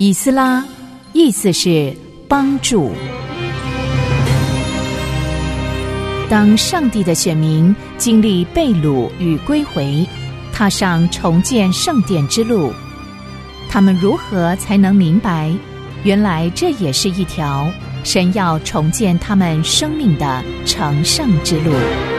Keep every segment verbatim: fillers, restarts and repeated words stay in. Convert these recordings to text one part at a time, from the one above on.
以斯拉意思是帮助。当上帝的选民经历被掳与归回，踏上重建圣殿之路，他们如何才能明白，原来这也是一条神要重建他们生命的成圣之路。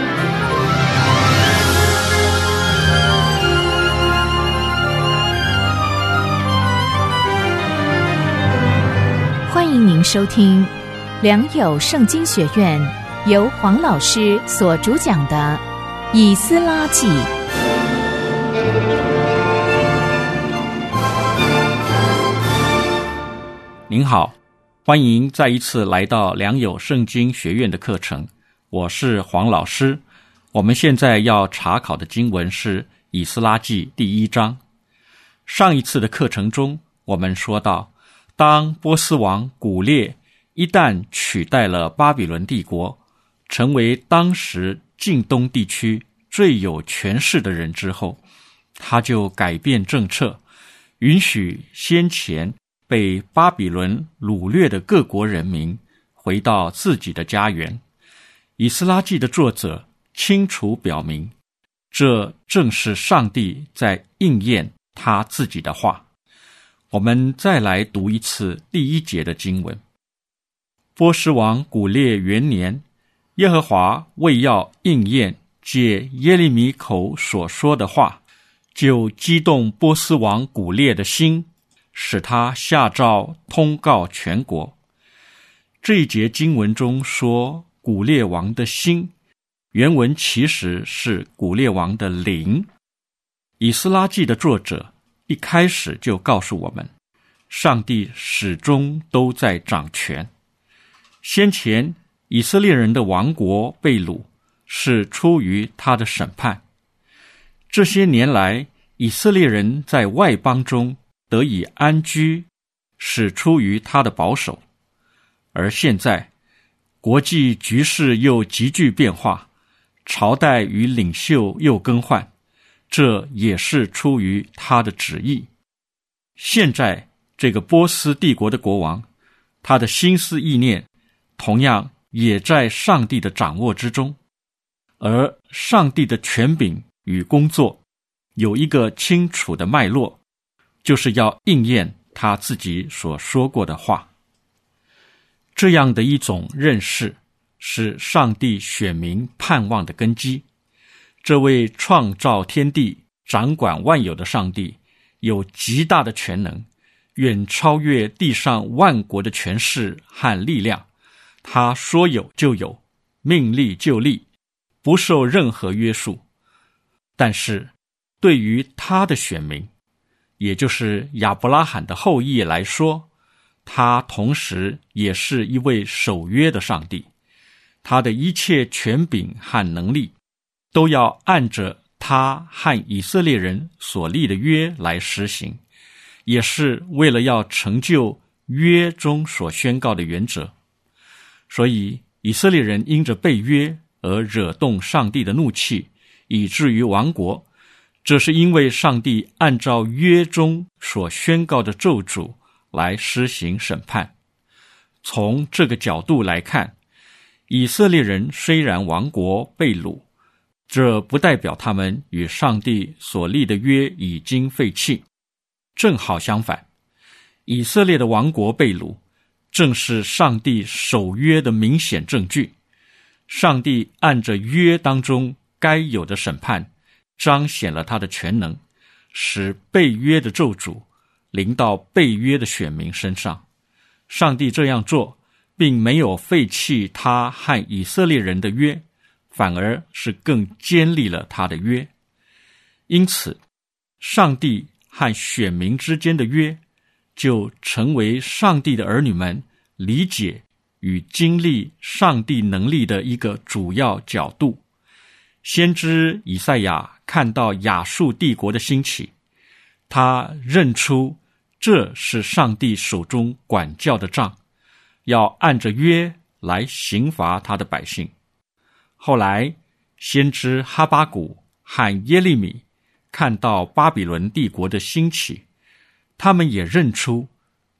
欢迎您收听良友圣经学院由黄老师所主讲的《以斯拉记》。 您好，欢迎再一次来到良友圣经学院的课程，我是黄老师。我们现在要查考的经文是《以斯拉记》第一章。上一次的课程中，我们说到，当波斯王古列一旦取代了巴比伦帝国，成为当时近东地区最有权势的人之后，他就改变政策，允许先前被巴比伦掳掠的各国人民回到自己的家园。以斯拉记的作者清楚表明，这正是上帝在应验他自己的话。我们再来读一次第一节的经文。波斯王古列元年，耶和华为要应验借耶利米口所说的话，就激动波斯王古列的心，使他下诏通告全国。这一节经文中说古列王的心，原文其实是古列王的灵。以斯拉记的作者一开始就告诉我们，上帝始终都在掌权。先前以色列人的亡国被掳，是出于他的审判。这些年来，以色列人在外邦中得以安居，是出于他的保守。而现在，国际局势又急剧变化，朝代与领袖又更换，这也是出于他的旨意。现在这个波斯帝国的国王，他的心思意念同样也在上帝的掌握之中，而上帝的权柄与工作有一个清楚的脉络，就是要应验他自己所说过的话。这样的一种认识是上帝选民盼望的根基。这位创造天地、掌管万有的上帝有极大的权能，远超越地上万国的权势和力量。他说有就有，命立就立，不受任何约束。但是对于他的选民，也就是亚伯拉罕的后裔来说，他同时也是一位守约的上帝。他的一切权柄和能力都要按着他和以色列人所立的约来实行，也是为了要成就约中所宣告的原则。所以以色列人因着背约而惹动上帝的怒气，以至于亡国，这是因为上帝按照约中所宣告的咒诅来施行审判。从这个角度来看，以色列人虽然亡国被掳，这不代表他们与上帝所立的约已经废弃。正好相反，以色列的亡国被掳正是上帝守约的明显证据。上帝按着约当中该有的审判，彰显了他的全能，使被约的咒诅临到被约的选民身上。上帝这样做并没有废弃他和以色列人的约，反而是更坚立了他的约。因此，上帝和选民之间的约就成为上帝的儿女们理解与经历上帝能力的一个主要角度。先知以赛亚看到亚述帝国的兴起，他认出这是上帝手中管教的杖，要按着约来刑罚他的百姓。后来先知哈巴谷和耶利米看到巴比伦帝国的兴起，他们也认出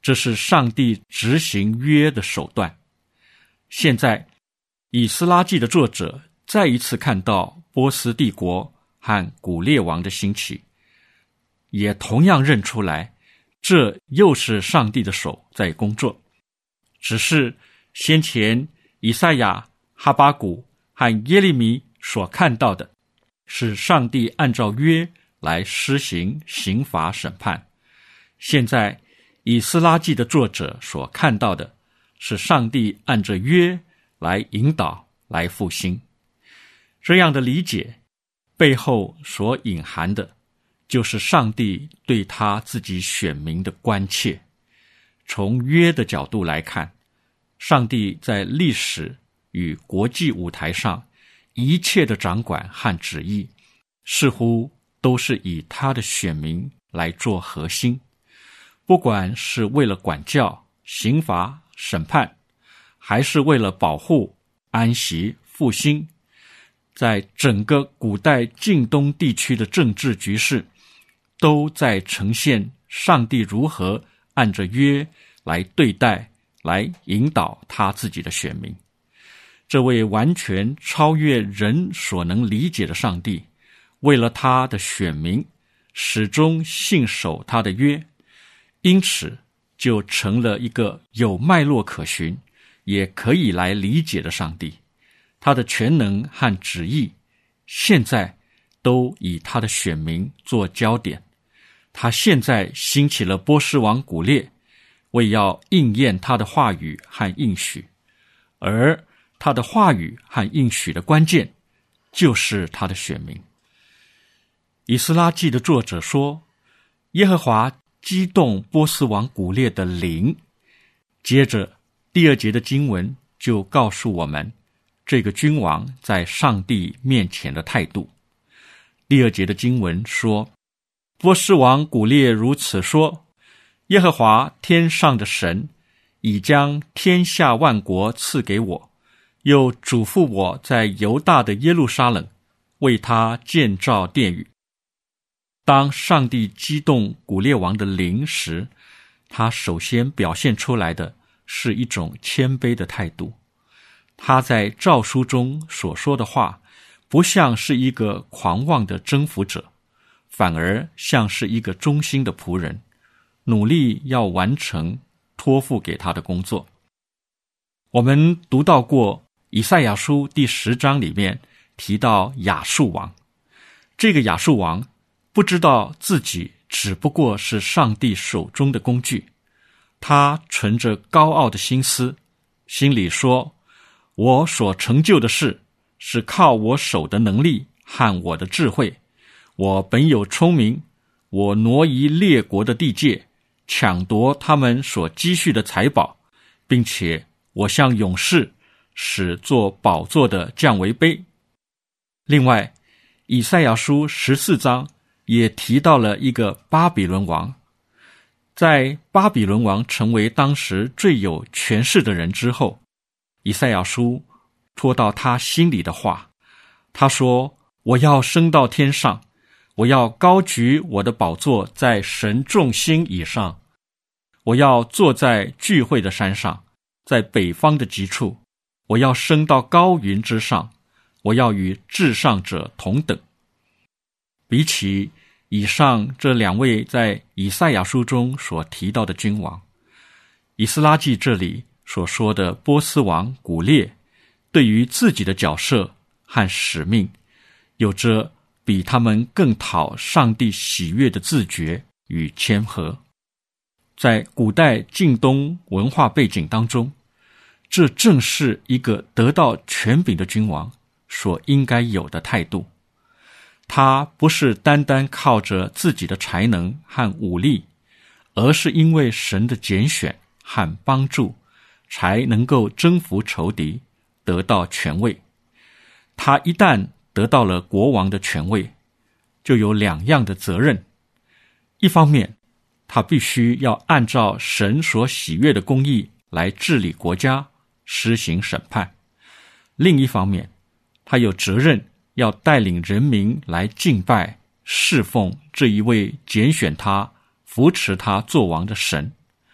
这是上帝执行约的手段。现在以斯拉记的作者再一次看到波斯帝国和古列王的兴起，也同样认出来这又是上帝的手在工作。只是先前以赛亚、哈巴谷和耶利米所看到的是上帝按照约来施行刑罚审判，现在以斯拉记的作者所看到的是上帝按着约来引导来复兴。这样的理解背后所隐含的就是上帝对他自己选民的关切。从约的角度来看，上帝在历史与国际舞台上一切的掌管和旨意似乎都是以他的选民来做核心，不管是为了管教、刑罚、审判，还是为了保护、安息、复兴，在整个古代近东地区的政治局势都在呈现上帝如何按着约来对待、来引导他自己的选民。这位完全超越人所能理解的上帝，为了他的选民始终信守他的约，因此就成了一个有脉络可循，也可以来理解的上帝。他的全能和旨意现在都以他的选民做焦点。他现在兴起了波斯王古列，为要应验他的话语和应许，而他的话语和应许的关键就是他的选民。以斯拉记的作者说，耶和华激动波斯王古列的灵。接着第二节的经文就告诉我们这个君王在上帝面前的态度。第二节的经文说，波斯王古列如此说，耶和华天上的神已将天下万国赐给我，又嘱咐我在犹大的耶路撒冷为他建造殿宇。当上帝激动古列王的灵时，他首先表现出来的是一种谦卑的态度。他在诏书中所说的话，不像是一个狂妄的征服者，反而像是一个忠心的仆人，努力要完成托付给他的工作。我们读到过以赛亚书第十章里面提到亚述王，这个亚述王不知道自己只不过是上帝手中的工具，他存着高傲的心思，心里说，我所成就的事是靠我手的能力和我的智慧，我本有聪明，我挪移列国的地界，抢夺他们所积蓄的财宝，并且我像勇士，使做宝座的降为卑。另外，以赛亚书十四章也提到了一个巴比伦王。在巴比伦王成为当时最有权势的人之后，以赛亚书托到他心里的话，他说，我要升到天上，我要高举我的宝座在神众星以上，我要坐在聚会的山上，在北方的极处，我要升到高云之上，我要与至上者同等。比起以上这两位在以赛亚书中所提到的君王，以斯拉记这里所说的波斯王古列，对于自己的角色和使命有着比他们更讨上帝喜悦的自觉与谦和。在古代近东文化背景当中，这正是一个得到权柄的君王所应该有的态度。他不是单单靠着自己的才能和武力，而是因为神的拣选和帮助，才能够征服仇敌，得到权位。他一旦得到了国王的权位，就有两样的责任。一方面，他必须要按照神所喜悦的公义来治理国家，施行审判；另一方面，他有责任要带领人民来敬拜、侍奉这一位拣选他、扶持他做王的神。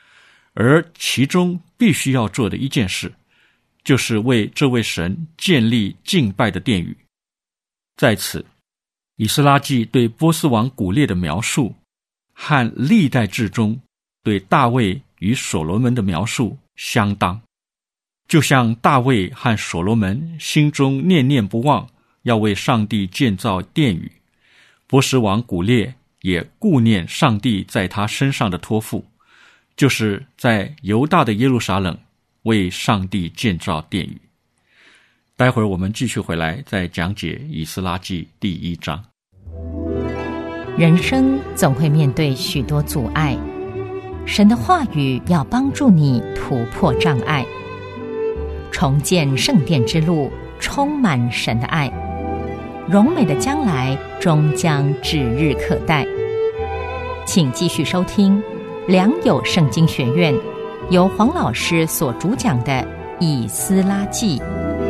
而其中必须要做的一件事，就是为这位神建立敬拜的殿宇。在此，以斯拉记对波斯王古列的描述和历代志中对大卫与所罗门的描述相当，就像大卫和所罗门心中念念不忘要为上帝建造殿宇，波斯王古列也顾念上帝在他身上的托付，就是在犹大的耶路撒冷为上帝建造殿宇。待会儿我们继续回来再讲解以斯拉记第一章。 人生总会面对许多阻碍，神的话语要帮助你突破障碍，重建圣殿之路充满神的爱，荣美的将来终将指日可待。请继续收听良友圣经学院由黄老师所主讲的以斯拉记。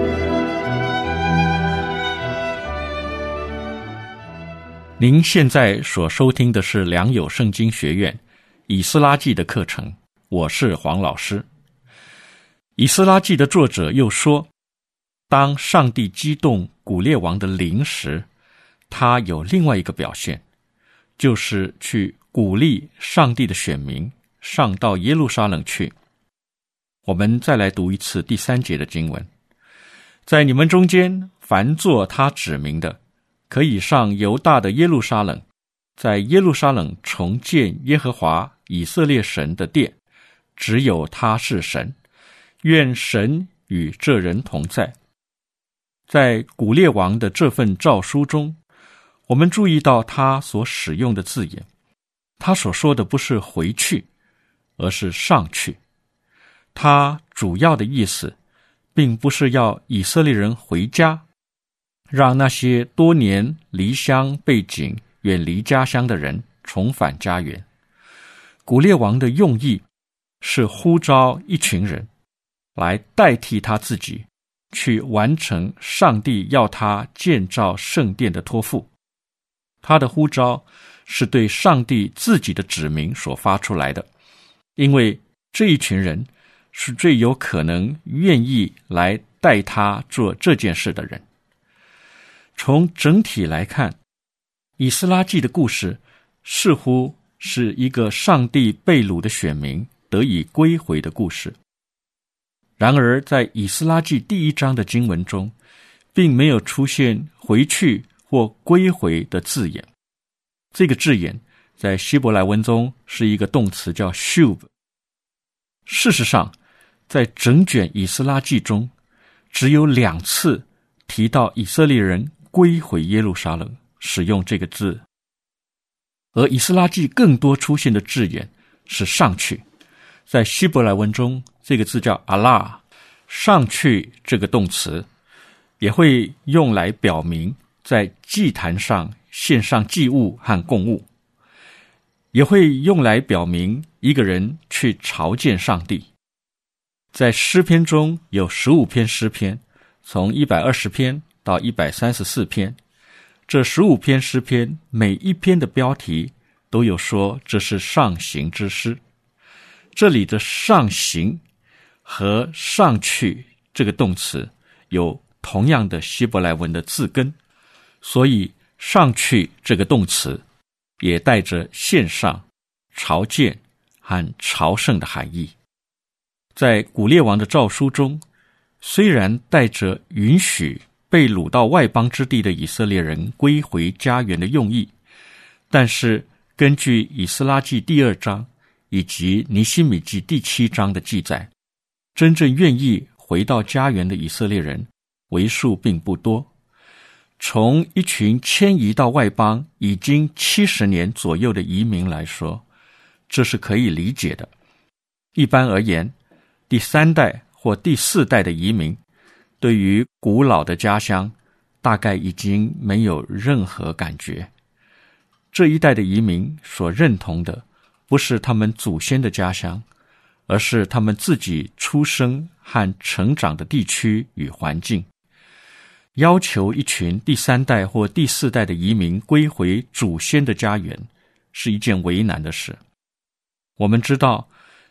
您现在所收听的是良友圣经学院以斯拉记的课程，我是黄老师。以斯拉记的作者又说，当上帝激动古列王的灵时，他有另外一个表现，就是去鼓励上帝的选民上到耶路撒冷去。我们再来读一次第三节的经文，在你们中间凡作他指明的，可以上犹大的耶路撒冷，在耶路撒冷重建耶和华以色列神的殿，只有他是神，愿神与这人同在。在古列王的这份诏书中，我们注意到他所使用的字眼，他所说的不是回去，而是上去。他主要的意思并不是要以色列人回家，让那些多年离乡背井远离家乡的人重返家园。古列王的用意是呼召一群人来代替他自己，去完成上帝要他建造圣殿的托付。他的呼召是对上帝自己的指明所发出来的，因为这一群人是最有可能愿意来代他做这件事的人。从整体来看，以斯拉记的故事似乎是一个上帝被掳的选民得以归回的故事。然而在以斯拉记第一章的经文中，并没有出现回去或归回的字眼。这个字眼在希伯来文中是一个动词，叫 shuv。 事实上，在整卷以斯拉记中，只有两次提到以色列人归回耶路撒冷使用这个字，而以斯拉记更多出现的字眼是上去。在希伯来文中，这个字叫阿拉，上去这个动词也会用来表明在祭坛上献上祭物和供物，也会用来表明一个人去朝见上帝。在诗篇中有十五篇诗篇，从一百二十篇到一百三十四篇，这十五篇诗篇每一篇的标题都有说这是上行之诗。这里的上行和上去这个动词有同样的希伯来文的字根，所以上去这个动词也带着献上、朝见和朝圣的含义。在古列王的诏书中，虽然带着允许被掳到外邦之地的以色列人归回家园的用意，但是根据以斯拉记第二章以及尼希米记第七章的记载，真正愿意回到家园的以色列人为数并不多。从一群迁移到外邦已经七十年左右的移民来说，这是可以理解的。一般而言，第三代或第四代的移民对于古老的家乡大概已经没有任何感觉。这一代的移民所认同的不是他们祖先的家乡，而是他们自己出生和成长的地区与环境。要求一群第三代或第四代的移民归回祖先的家园是一件为难的事。我们知道，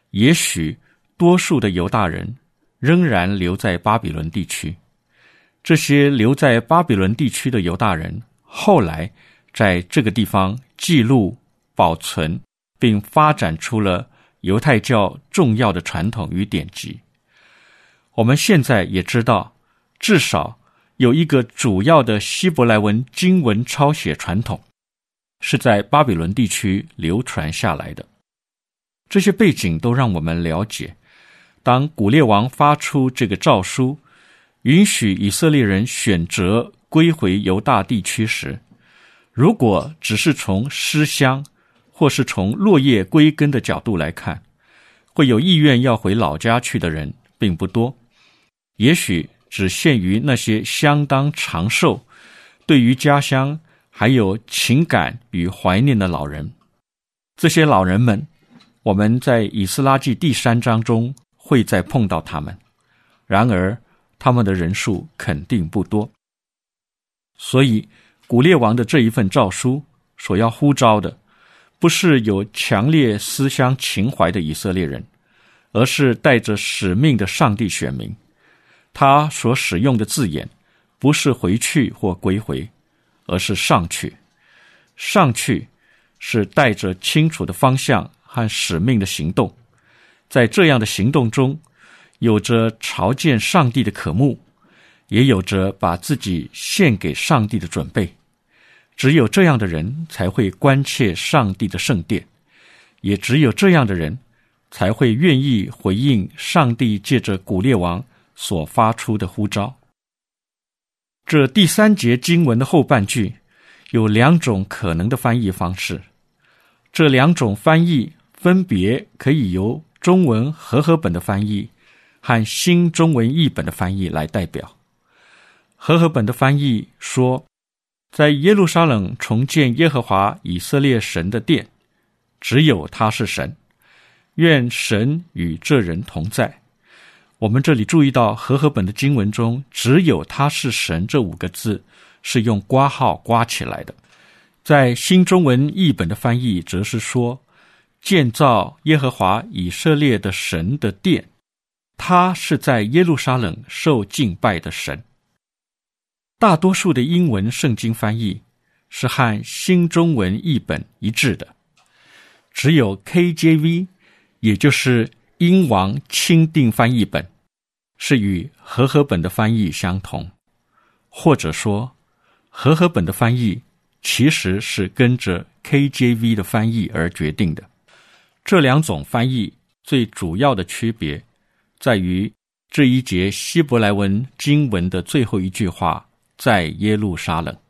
也许多数的犹大人仍然留在巴比伦地区。这些留在巴比伦地区的犹大人后来在这个地方记录、保存并发展出了犹太教重要的传统与典籍。我们现在也知道，至少有一个主要的希伯来文经文抄写传统是在巴比伦地区流传下来的。这些背景都让我们了解，当古列王发出这个诏书，允许以色列人选择归回犹大地区时，如果只是从思乡或是从落叶归根的角度来看，会有意愿要回老家去的人并不多，也许只限于那些相当长寿，对于家乡还有情感与怀念的老人。这些老人们，我们在以斯拉记第三章中会再碰到他们，然而他们的人数肯定不多。所以古列王的这一份诏书所要呼召的，不是有强烈思乡情怀的以色列人，而是带着使命的上帝选民。他所使用的字眼不是回去或归回，而是上去。上去是带着清楚的方向和使命的行动，在这样的行动中，有着朝见上帝的渴慕，也有着把自己献给上帝的准备。只有这样的人才会关切上帝的圣殿，也只有这样的人才会愿意回应上帝借着古列王所发出的呼召。这第三节经文的后半句有两种可能的翻译方式，这两种翻译分别可以由中文和合本的翻译和新中文译本的翻译来代表。和合本的翻译说，在耶路撒冷重建耶和华以色列神的殿，只有他是神，愿神与这人同在。我们这里注意到和合本的经文中只有他是神这五个字是用括号括起来的。在新中文译本的翻译则是说，建造耶和华以色列的神的殿，他是在耶路撒冷受敬拜的神。大多数的英文圣经翻译是和新中文译本一致的，只有 K J V， 也就是英王钦定翻译本，是与和合本的翻译相同，或者说和合本的翻译其实是跟着 K J V 的翻译而决定的。这两种翻译最主要的区别在于这一节希伯来文经文的最后一句话，在耶路撒冷。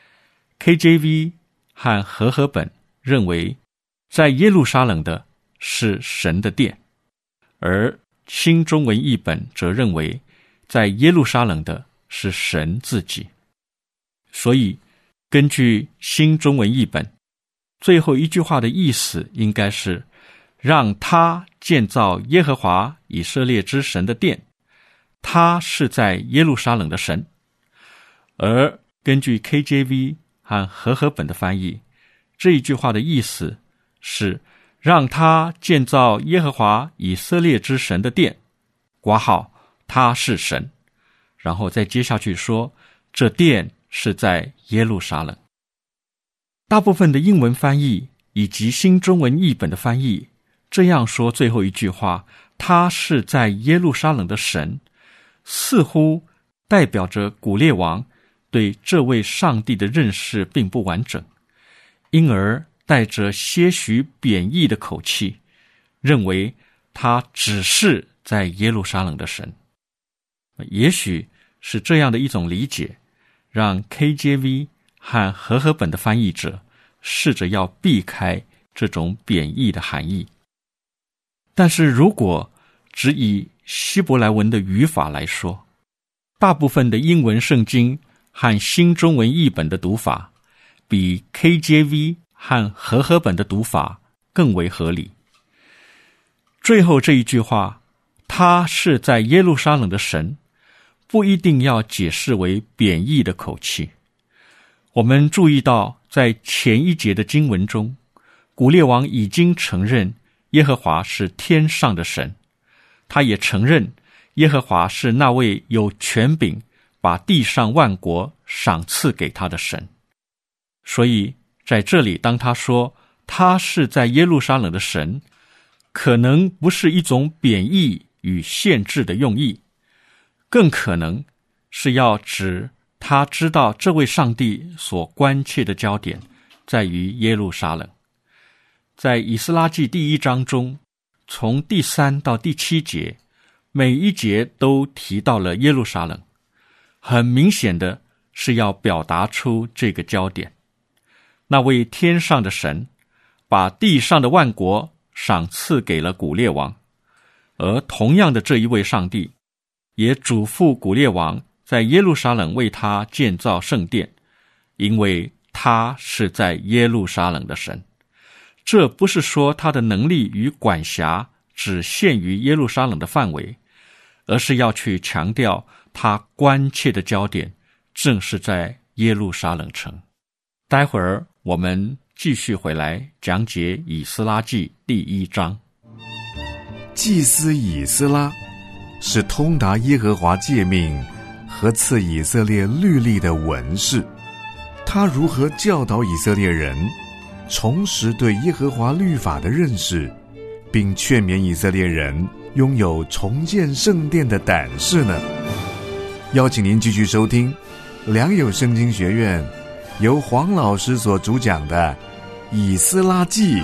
K J V 和和合本认为在耶路撒冷的是神的殿，而新中文译本则认为在耶路撒冷的是神自己。所以根据新中文译本，最后一句话的意思应该是让他建造耶和华以色列之神的殿，他是在耶路撒冷的神。而根据 K J V 和和合本的翻译，这一句话的意思是让他建造耶和华以色列之神的殿，括号他是神，然后再接下去说这殿是在耶路撒冷。大部分的英文翻译以及新中文译本的翻译这样说最后一句话，他是在耶路撒冷的神，似乎代表着古列王对这位上帝的认识并不完整，因而带着些许贬义的口气，认为他只是在耶路撒冷的神。也许是这样的一种理解，让 K J V 和和合本的翻译者试着要避开这种贬义的含义。但是如果只以希伯来文的语法来说，大部分的英文圣经和新中文译本的读法比 K J V 和和合本的读法更为合理。最后这一句话，他是在耶路撒冷的神，不一定要解释为贬义的口气。我们注意到在前一节的经文中，古列王已经承认耶和华是天上的神，他也承认耶和华是那位有权柄把地上万国赏赐给他的神。所以在这里，当他说他是在耶路撒冷的神，可能不是一种贬义与限制的用意，更可能是要指他知道这位上帝所关切的焦点在于耶路撒冷。在以斯拉记第一章中，从第三到第七节，每一节都提到了耶路撒冷，很明显的是要表达出这个焦点。那位天上的神把地上的万国赏赐给了古列王，而同样的这一位上帝也嘱咐古列王在耶路撒冷为他建造圣殿，因为他是在耶路撒冷的神。这不是说他的能力与管辖只限于耶路撒冷的范围，而是要去强调他关切的焦点正是在耶路撒冷城。待会儿我们继续回来讲解以斯拉记第一章。 祭司以斯拉是通达耶和华诫命和赐以色列律例的文士，他如何教导以色列人重拾对耶和华律法的认识，并劝勉以色列人拥有重建圣殿的胆识呢？邀请您继续收听良友圣经学院由黄老师所主讲的以斯拉记。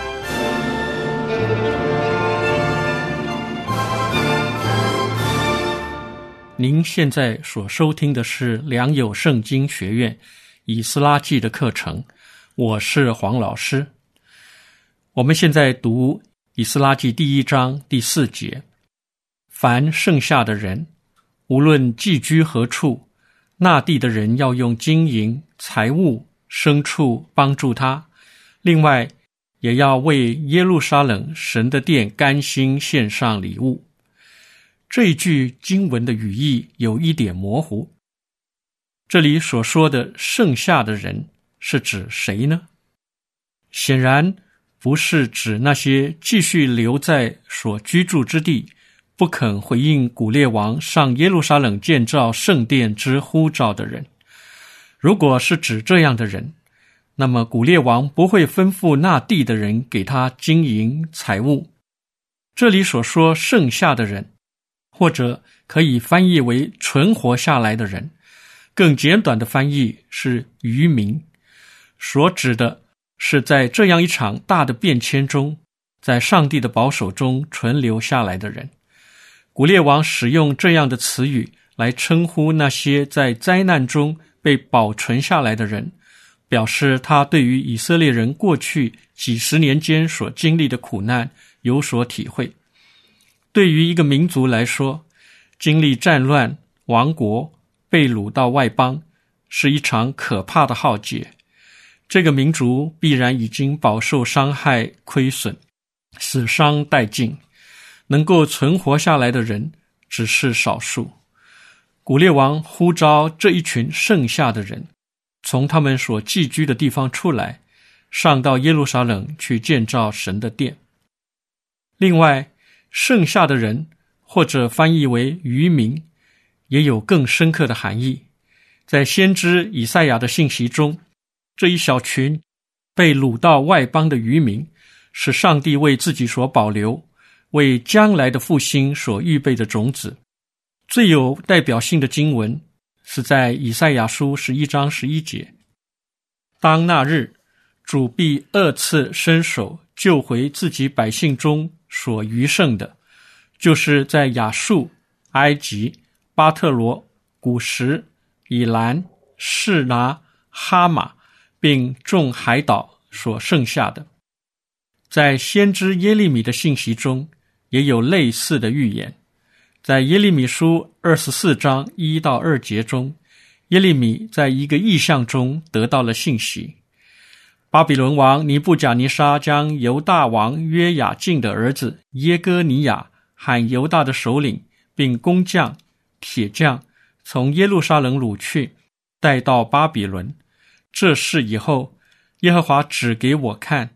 您现在所收听的是良友圣经学院以斯拉记的课程，我是黄老师。我们现在读以斯拉记第一章第四节，凡剩下的人，无论寄居何处，那地的人要用金银、财物、牲畜帮助他，另外也要为耶路撒冷神的殿甘心献上礼物。这一句经文的语义有一点模糊，这里所说的剩下的人是指谁呢？显然不是指那些继续留在所居住之地，不肯回应古列王上耶路撒冷建造圣殿之呼召的人。如果是指这样的人，那么古列王不会吩咐那地的人给他金银财物。这里所说剩下的人，或者可以翻译为存活下来的人，更简短的翻译是渔民，所指的是在这样一场大的变迁中，在上帝的保守中存留下来的人。古列王使用这样的词语来称呼那些在灾难中被保存下来的人，表示他对于以色列人过去几十年间所经历的苦难有所体会。对于一个民族来说，经历战乱、亡国、被掳到外邦，是一场可怕的浩劫。这个民族必然已经饱受伤害、亏损，死伤殆尽，能够存活下来的人只是少数。古列王呼召这一群剩下的人，从他们所寄居的地方出来，上到耶路撒冷去建造神的殿。另外，剩下的人或者翻译为渔民，也有更深刻的含义。在先知以赛亚的信息中，这一小群被掳到外邦的渔民，是上帝为自己所保留，为将来的复兴所预备的种子。最有代表性的经文是在以赛亚书十一章十一节，当那日，主必二次伸手救回自己百姓中所余剩的，就是在亚述、埃及、巴特罗、古时、以兰、示拿、哈马并众海岛所剩下的。在先知耶利米的信息中也有类似的预言。在耶利米书二十四章一到二节中，耶利米在一个异象中得到了信息。巴比伦王尼布甲尼撒将犹大王约雅敬的儿子耶哥尼雅和犹大的首领并工匠、铁匠从耶路撒冷掳去，带到巴比伦。这事以后，耶和华指给我看，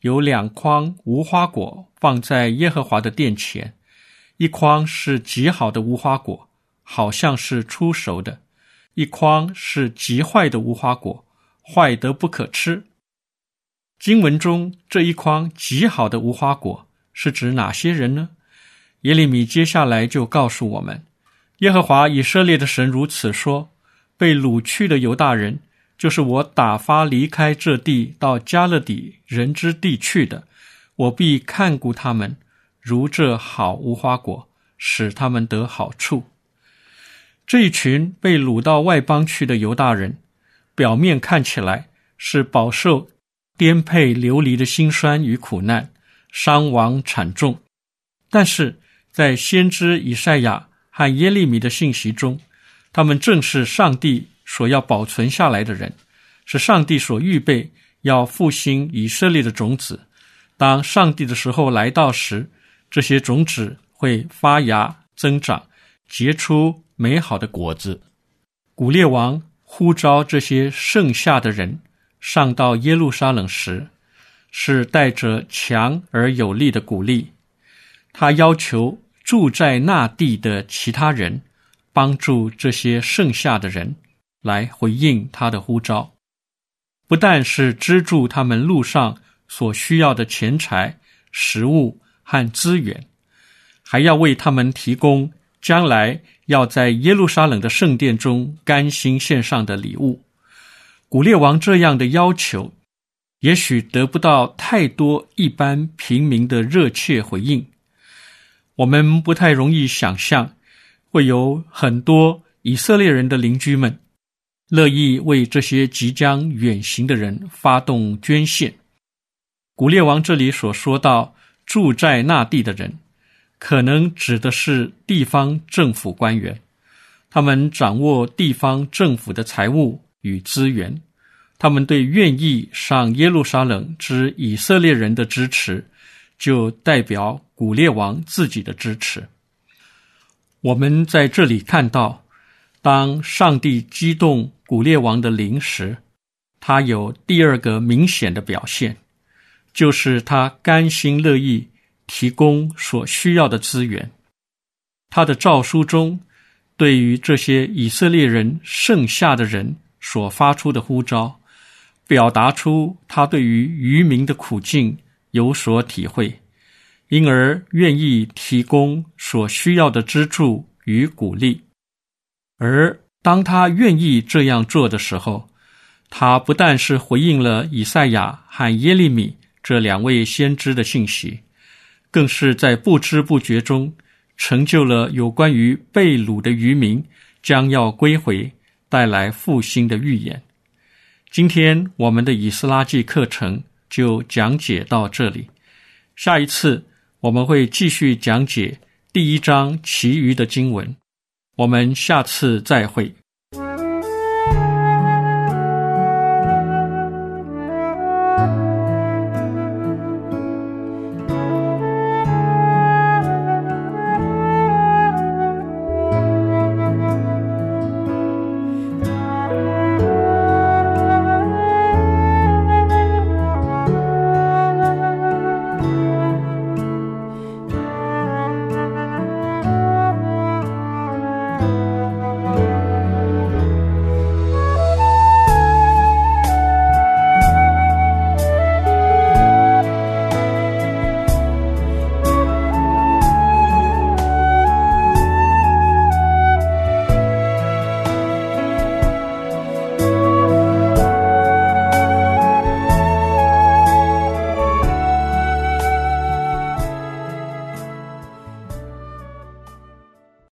有两筐无花果放在耶和华的殿前，一筐是极好的无花果，好像是初熟的；一筐是极坏的无花果，坏得不可吃。经文中这一筐极好的无花果是指哪些人呢？耶利米接下来就告诉我们，耶和华以色列的神如此说：被掳去的犹大人，就是我打发离开这地到迦勒底人之地去的，我必看顾他们，如这好无花果，使他们得好处。这一群被掳到外邦去的犹大人，表面看起来是饱受颠沛流离的辛酸与苦难，伤亡惨重，但是在先知以赛亚和耶利米的信息中，他们正是上帝所要保存下来的人，是上帝所预备要复兴以色列的种子。当上帝的时候来到时，这些种子会发芽增长，结出美好的果子。古列王呼召这些剩下的人上到耶路撒冷时，是带着强而有力的鼓励。他要求住在那地的其他人帮助这些剩下的人来回应他的呼召，不但是资助他们路上所需要的钱财、食物和资源，还要为他们提供将来要在耶路撒冷的圣殿中甘心献上的礼物。古列王这样的要求，也许得不到太多一般平民的热切回应。我们不太容易想象，会有很多以色列人的邻居们乐意为这些即将远行的人发动捐献。古列王这里所说到住在那地的人，可能指的是地方政府官员，他们掌握地方政府的财物与资源，他们对愿意上耶路撒冷之以色列人的支持，就代表古列王自己的支持。我们在这里看到，当上帝激动古列王的灵时，他有第二个明显的表现，就是他甘心乐意提供所需要的资源。他的诏书中对于这些以色列人剩下的人所发出的呼召，表达出他对于渔民的苦境有所体会，因而愿意提供所需要的资助与鼓励。而当他愿意这样做的时候，他不但是回应了以赛亚和耶利米这两位先知的信息，更是在不知不觉中成就了有关于被掳的渔民将要归回带来复兴的预言。今天我们的以斯拉记课程就讲解到这里，下一次我们会继续讲解第一章其余的经文。我们下次再会。